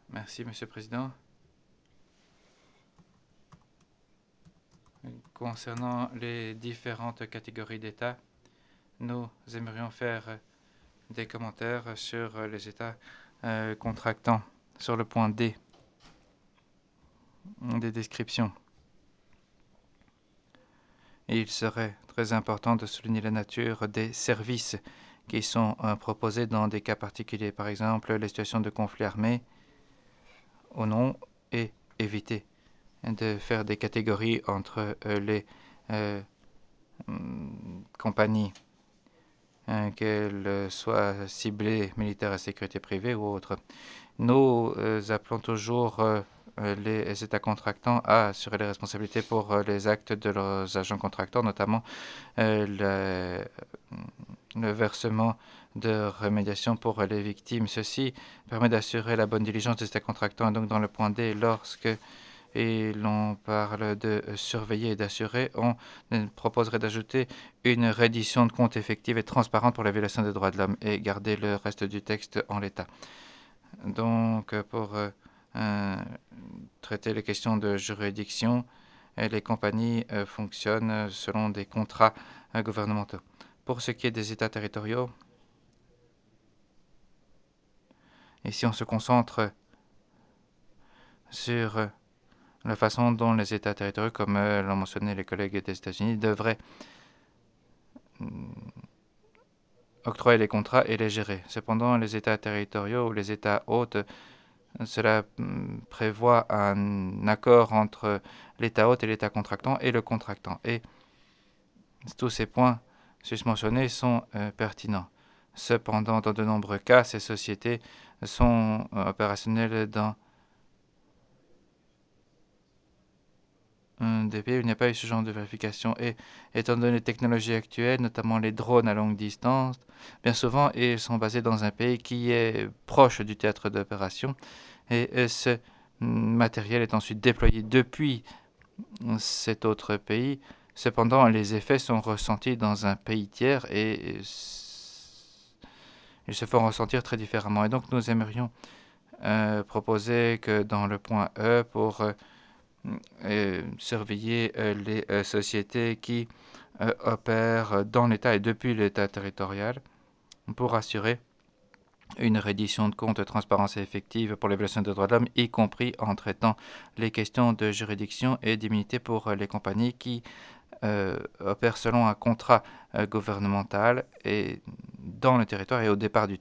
Merci, Monsieur le Président. Concernant les différentes catégories d'États, nous aimerions faire des commentaires sur les États contractants, sur le point D des descriptions. Et il serait très important de souligner la nature des services qui sont proposés dans des cas particuliers, par exemple les situations de conflit armé ou non, et éviter de faire des catégories entre les compagnies, qu'elles soient ciblées militaires à sécurité privée ou autres. Nous appelons toujours les États contractants à assurer les responsabilités pour les actes de leurs agents contractants, notamment le versement de remédiation pour les victimes. Ceci permet d'assurer la bonne diligence des États contractants. Et donc, dans le point D, lorsque l'on parle de surveiller et d'assurer, on proposerait d'ajouter une reddition de comptes effective et transparente pour la violation des droits de l'homme et garder le reste du texte en l'état. Donc, pour traiter les questions de juridiction, les compagnies fonctionnent selon des contrats gouvernementaux. Pour ce qui est des États territoriaux, ici on se concentre sur la façon dont les États territoriaux, comme l'ont mentionné les collègues des États-Unis, devraient octroyer les contrats et les gérer. Cependant, les États territoriaux ou les États hôtes, cela prévoit un accord entre l'État hôte et l'État contractant et le contractant. Et tous ces points susmentionnés sont pertinents. Cependant, dans de nombreux cas, ces sociétés sont opérationnelles dans des pays où il n'y a pas eu ce genre de vérification. Et étant donné les technologies actuelles, notamment les drones à longue distance, bien souvent, ils sont basés dans un pays qui est proche du théâtre d'opération. Et ce matériel est ensuite déployé depuis cet autre pays. Cependant, les effets sont ressentis dans un pays tiers et ils se font ressentir très différemment. Et donc, nous aimerions proposer que dans le point E, pour surveiller les sociétés qui opèrent dans l'État et depuis l'État territorial, pour assurer une reddition de comptes, transparence et effective pour les violations des droits de l'homme, y compris en traitant les questions de juridiction et d'immunité pour les compagnies qui opèrent selon un contrat gouvernemental et dans le territoire et au départ du